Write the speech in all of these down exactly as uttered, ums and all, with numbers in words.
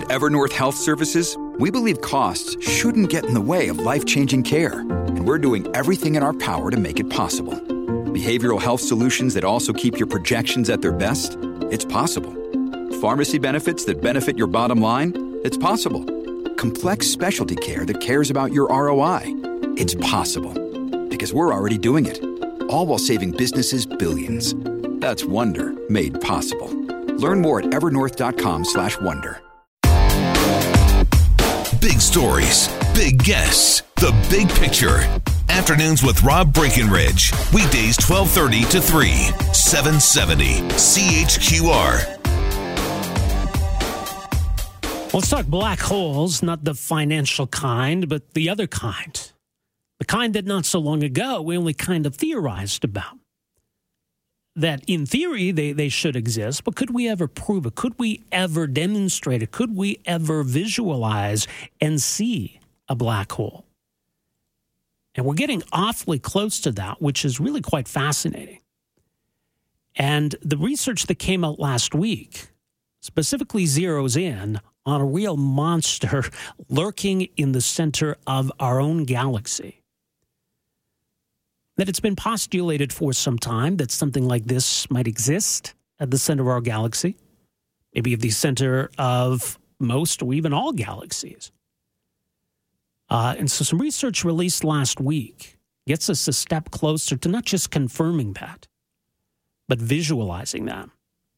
Evernorth Health Services, we believe costs shouldn't get in the way of life-changing care, and we're doing everything in our power to make it possible. Behavioral health solutions that also keep your projections at their best? It's possible. Pharmacy benefits that benefit your bottom line? It's possible. Complex specialty care that cares about your R O I? It's possible. Because we're already doing it. All while saving businesses billions. That's Wonder made possible. Learn more at evernorth.com slash wonder. Big stories, big guests, the big picture. Afternoons with Rob Breckenridge. Weekdays twelve thirty to three, seven seventy C H Q R. Let's talk black holes, not the financial kind, but the other kind. The kind that not so long ago we only kind of theorized about. That in theory they, they should exist, but could we ever prove it? Could we ever demonstrate it? Could we ever visualize and see a black hole? And we're getting awfully close to that, which is really quite fascinating. And the research that came out last week specifically zeroes in on a real monster lurking in the center of our own galaxy. That it's been postulated for some time that something like this might exist at the center of our galaxy, maybe at the center of most or even all galaxies. Uh, and so some research released last week gets us a step closer to not just confirming that, but visualizing that.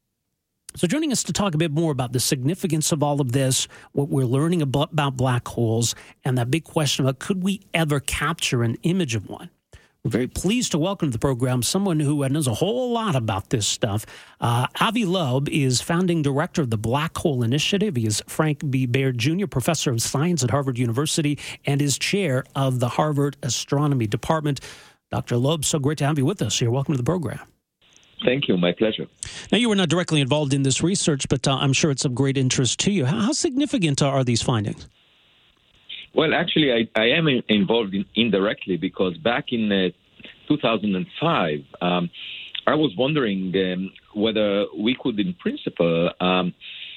So joining us to talk a bit more about the significance of all of this, what we're learning about, about black holes, and that big question about could we ever capture an image of one? We're very pleased to welcome to the program someone who knows a whole lot about this stuff. Uh, Avi Loeb is founding director of the Black Hole Initiative. He is Frank B. Baird Junior Professor of Science at Harvard University and is chair of the Harvard Astronomy Department. Doctor Loeb, so great to have you with us here. Welcome to the program. Thank you. My pleasure. Now, you were not directly involved in this research, but uh, I'm sure it's of great interest to you. How, how significant are these findings? Well, actually, I, I am in, involved in, indirectly because back in uh, two thousand five, um, I was wondering um, whether we could, in principle, um,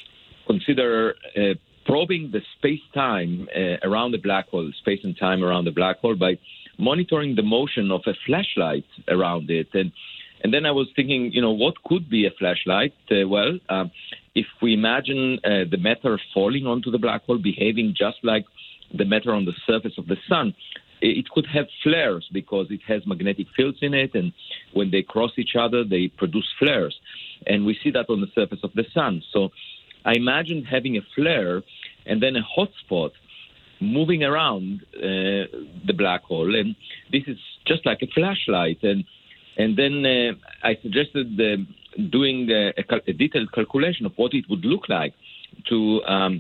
consider uh, probing the space-time uh, around the black hole, space and time around the black hole, by monitoring the motion of a flashlight around it. And And then I was thinking, you know, what could be a flashlight? Uh, well, um, if we imagine uh, the matter falling onto the black hole, behaving just like the matter on the surface of the sun, it could have flares because it has magnetic fields in it, and when they cross each other, they produce flares. And we see that on the surface of the sun. So I imagined having a flare and then a hotspot moving around uh, the black hole, and this is just like a flashlight. And And then uh, I suggested uh, doing a, a, cal- a detailed calculation of what it would look like to um,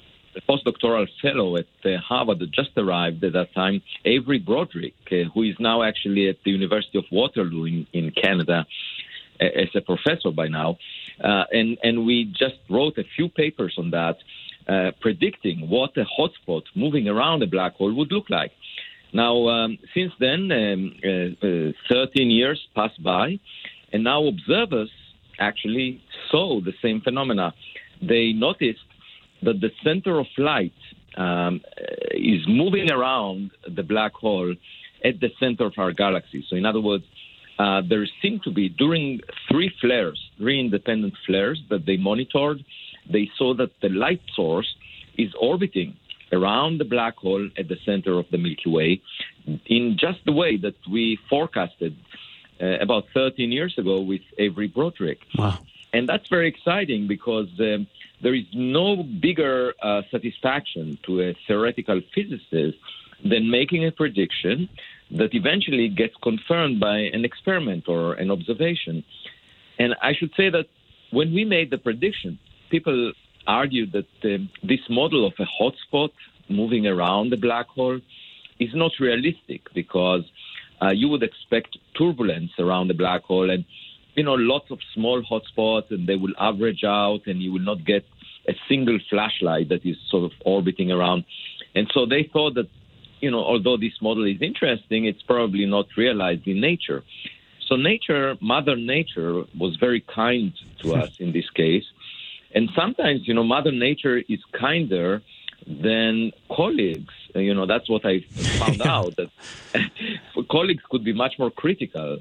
a postdoctoral fellow at uh, Harvard that just arrived at that time, Avery Broderick, uh, who is now actually at the University of Waterloo in, in Canada uh, as a professor by now. Uh, and, and we just wrote a few papers on that, uh, predicting what a hotspot moving around a black hole would look like. Now, um, since then, um, uh, uh, thirteen years passed by, and now observers actually saw the same phenomena. They noticed that the center of light um, is moving around the black hole at the center of our galaxy. So, in other words, uh, there seemed to be, during three flares, three independent flares that they monitored, they saw that the light source is orbiting around the black hole at the center of the Milky Way in just the way that we forecasted uh, about thirteen years ago with Avery Broderick. Wow. And that's very exciting because um, there is no bigger uh, satisfaction to a theoretical physicist than making a prediction that eventually gets confirmed by an experiment or an observation. And I should say that when we made the prediction, people argued that uh, this model of a hotspot moving around the black hole is not realistic because uh, you would expect turbulence around the black hole and, you know, lots of small hotspots, and they will average out and you will not get a single flashlight that is sort of orbiting around. And so they thought that, you know, although this model is interesting, it's probably not realized in nature. So nature, Mother Nature, was very kind to us in this case. And sometimes, you know, Mother Nature is kinder than colleagues. You know, that's what I found out, that colleagues could be much more critical.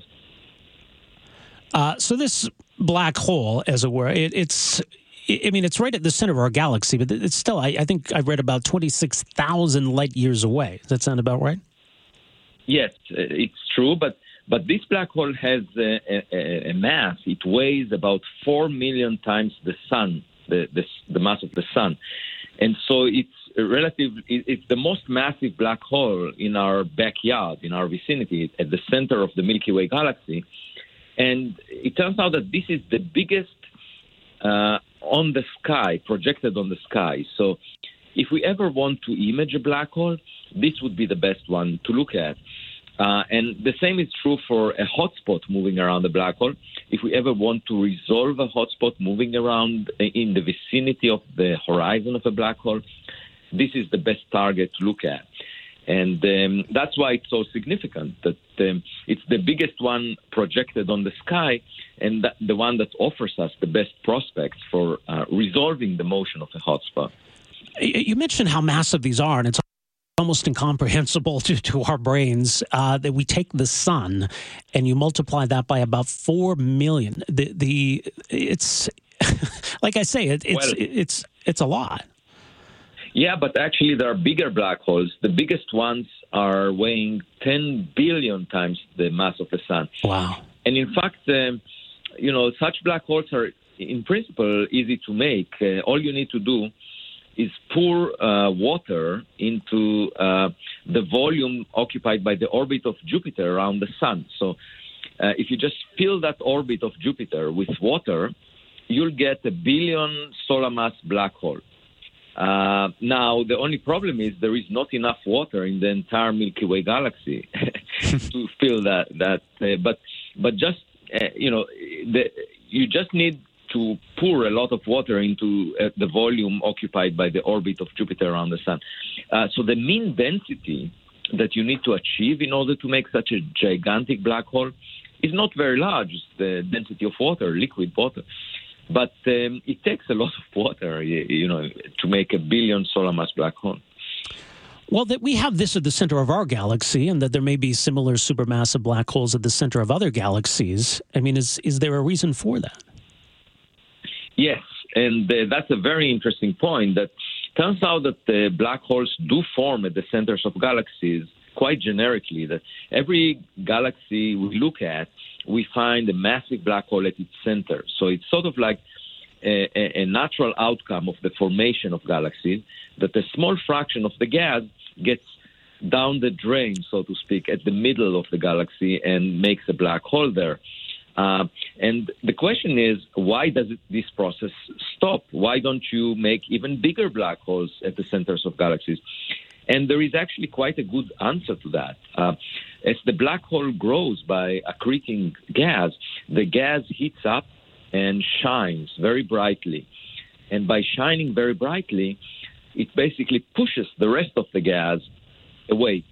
Uh, so this black hole, as it were, it, it's, I mean, it's right at the center of our galaxy, but it's still, I, I think I've read about twenty-six thousand light years away. Does that sound about right? Yes, it's true, but but this black hole has a, a, a mass. It weighs about four million times the sun, the, the the mass of the sun, and so it's relative. It's the most massive black hole in our backyard, in our vicinity, at the center of the Milky Way galaxy. And it turns out that this is the biggest uh, on the sky, projected on the sky. So if we ever want to image a black hole, this would be the best one to look at. Uh, and the same is true for a hotspot moving around the black hole. If we ever want to resolve a hotspot moving around in the vicinity of the horizon of a black hole, this is the best target to look at. And um, that's why it's so significant, that um, it's the biggest one projected on the sky, and that, the one that offers us the best prospects for uh, resolving the motion of a hotspot. You mentioned how massive these are, and it's almost incomprehensible to, to our brains uh, that we take the sun and you multiply that by about four million. The the it's like I say, it, it's well, it's it's a lot. Yeah, but actually there are bigger black holes. The biggest ones are weighing ten billion times the mass of the sun. Wow. And in fact, um, you know, such black holes are, in principle, easy to make. Uh, all you need to do is pour uh, water into uh, the volume occupied by the orbit of Jupiter around the sun. So uh, if you just fill that orbit of Jupiter with water, you'll get a billion solar mass black hole. Uh, now, the only problem is there is not enough water in the entire Milky Way galaxy to fill that. that. Uh, but but just, uh, you know, the, you just need to pour a lot of water into uh, the volume occupied by the orbit of Jupiter around the sun. Uh, so the mean density that you need to achieve in order to make such a gigantic black hole is not very large. It's the density of water, liquid water. But um, it takes a lot of water, you, you know, to make a billion solar mass black hole. Well, that we have this at the center of our galaxy, and that there may be similar supermassive black holes at the center of other galaxies. I mean, is is there a reason for that? Yes, and uh, that's a very interesting point. That turns out that the black holes do form at the centers of galaxies quite generically. That every galaxy we look at, we find a massive black hole at its center. So it's sort of like a, a, a natural outcome of the formation of galaxies, that a small fraction of the gas gets down the drain, so to speak, at the middle of the galaxy and makes a black hole there. Uh, and the question is, why does it, this process stop? Why don't you make even bigger black holes at the centers of galaxies? And there is actually quite a good answer to that. Uh, as the black hole grows by accreting gas, the gas heats up and shines very brightly. And by shining very brightly, it basically pushes the rest of the gas away.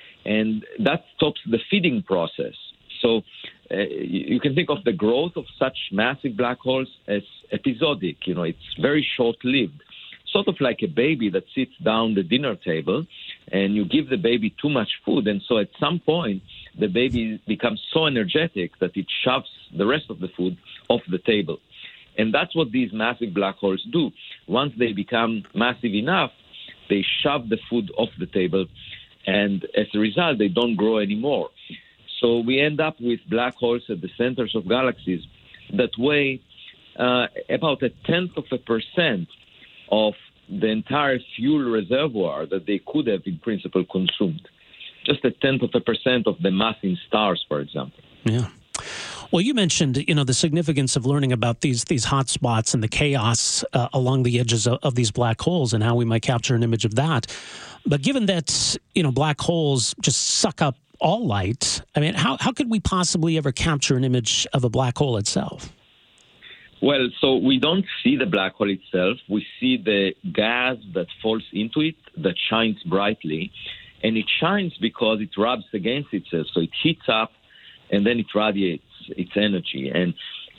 And that stops the feeding process. So uh, you can think of the growth of such massive black holes as episodic. You know, it's very short-lived. Sort of like a baby that sits down the dinner table and you give the baby too much food. And so at some point, the baby becomes so energetic that it shoves the rest of the food off the table. And that's what these massive black holes do. Once they become massive enough, they shove the food off the table. And as a result, they don't grow anymore. So we end up with black holes at the centers of galaxies that weigh uh, about a tenth of a percent of the entire fuel reservoir that they could have in principle consumed. Just a tenth of a percent of the mass in stars, for example. Yeah. Well, you mentioned, you know, the significance of learning about these these hot spots and the chaos uh, along the edges of, of these black holes and how we might capture an image of that. But given that, you know, black holes just suck up all light, I mean, how, how could we possibly ever capture an image of a black hole itself? Well, so we don't see the black hole itself. We see the gas that falls into it that shines brightly. And it shines because it rubs against itself. So it heats up and then it radiates its energy. And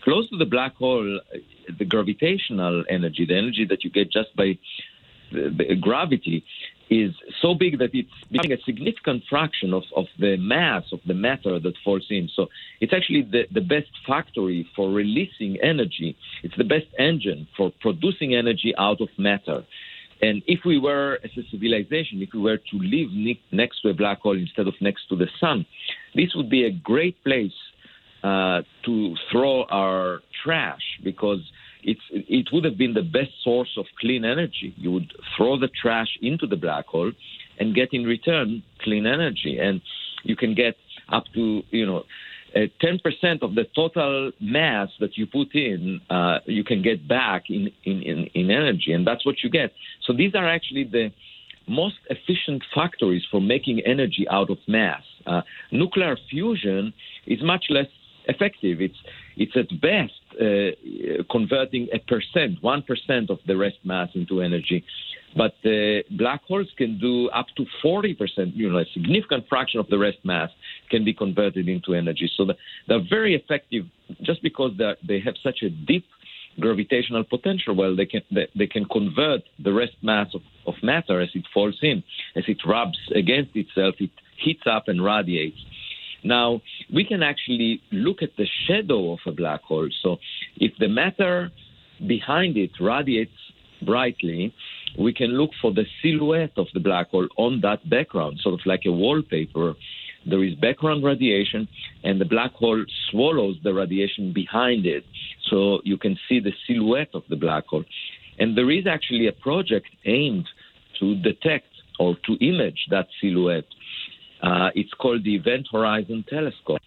close to the black hole, the gravitational energy, the energy that you get just by the, the gravity, is so big that it's becoming a significant fraction of, of the mass of the matter that falls in. So it's actually the, the best factory for releasing energy. It's the best engine for producing energy out of matter. And if we were, as a civilization, if we were to live ne- next to a black hole instead of next to the sun, this would be a great place uh, to throw our trash, because it's, it would have been the best source of clean energy. You would throw the trash into the black hole and get in return clean energy. And you can get up to, you know, Uh, ten percent of the total mass that you put in, uh, you can get back in, in, in, in energy, and that's what you get. So these are actually the most efficient factories for making energy out of mass. Uh, nuclear fusion is much less effective. It's, it's at best uh, converting a percent, one percent of the rest mass into energy. But uh, black holes can do up to forty percent, you know, a significant fraction of the rest mass can be converted into energy. So they're very effective just because they have such a deep gravitational potential. Well, they can they, they can convert the rest mass of, of matter as it falls in, as it rubs against itself, it heats up and radiates. Now, we can actually look at the shadow of a black hole. So if the matter behind it radiates brightly, we can look for the silhouette of the black hole on that background, sort of like a wallpaper. There is background radiation, and the black hole swallows the radiation behind it. So you can see the silhouette of the black hole. And there is actually a project aimed to detect or to image that silhouette. Uh, it's called the Event Horizon Telescope.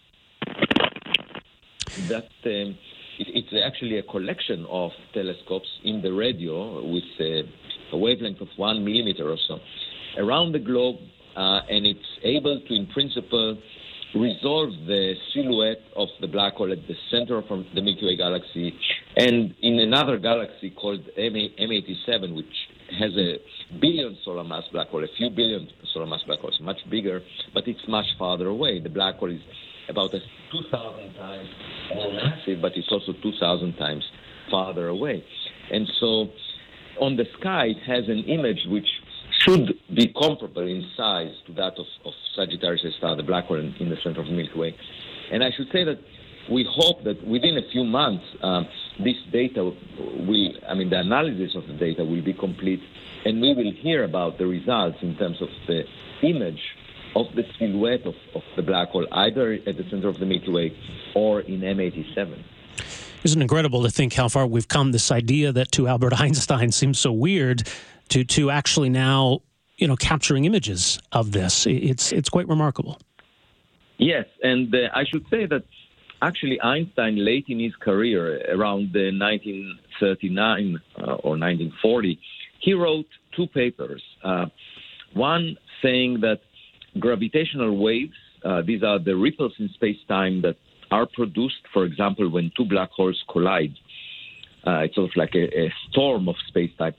That um, it, it's actually a collection of telescopes in the radio with uh, a wavelength of one millimeter or so around the globe, uh, and it's able to, in principle, resolve the silhouette of the black hole at the center of the Milky Way galaxy, and in another galaxy called M eighty-seven, which has a billion solar mass black hole, a few billion solar mass black holes, much bigger, but it's much farther away. The black hole is about two thousand times more massive, but it's also two thousand times farther away. And so on the sky, it has an image which should be comparable in size to that of, of Sagittarius A star, the black hole in, in the center of the Milky Way. And I should say that we hope that within a few months, um, this data will, I mean, the analysis of the data will be complete, and we will hear about the results in terms of the image of the silhouette of, of the black hole, either at the center of the Milky Way or in M eighty-seven. Isn't it incredible to think how far we've come? This idea that to Albert Einstein seems so weird, to to actually now, you know, capturing images of this. It's it's quite remarkable. Yes, and uh, I should say that actually Einstein, late in his career, around uh, nineteen thirty-nine uh, or nineteen forty, he wrote two papers. Uh, one saying that gravitational waves, uh, these are the ripples in space-time that are produced, for example, when two black holes collide. Uh, it's sort of like a, a storm of space-time.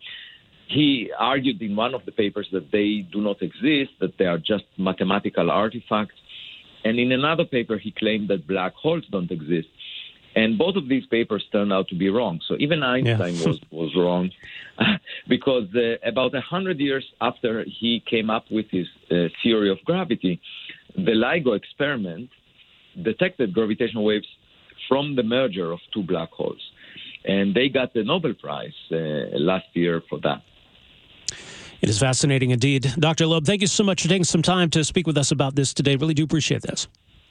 He argued in one of the papers that they do not exist, that they are just mathematical artifacts. And in another paper, he claimed that black holes don't exist. And both of these papers turned out to be wrong. So even Einstein yeah. was, was wrong because uh, about one hundred years after he came up with his uh, theory of gravity, the LIGO experiment detected gravitational waves from the merger of two black holes. And they got the Nobel Prize uh, last year for that. It is fascinating indeed. Doctor Loeb, thank you so much for taking some time to speak with us about this today. Really do appreciate this.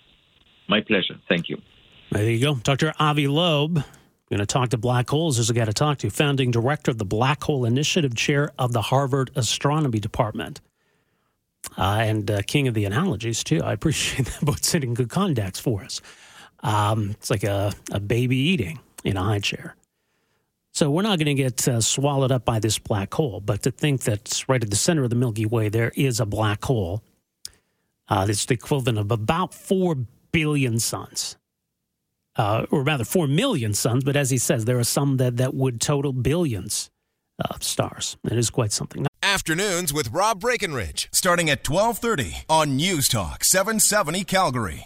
My pleasure. Thank you. There you go. Doctor Avi Loeb, going to talk to black holes. There's a guy to talk to, founding director of the Black Hole Initiative, chair of the Harvard Astronomy Department, uh, and uh, king of the analogies, too. I appreciate that, both sitting good context for us. Um, it's like a, a baby eating in a high chair. So we're not going to get uh, swallowed up by this black hole, but to think that right at the center of the Milky Way there is a black hole uh, that's the equivalent of about four billion suns. Uh, or rather, four million suns, but as he says, there are some that, that would total billions of stars. It is quite something. Afternoons with Rob Breckenridge, starting at twelve thirty on News Talk seven seventy Calgary.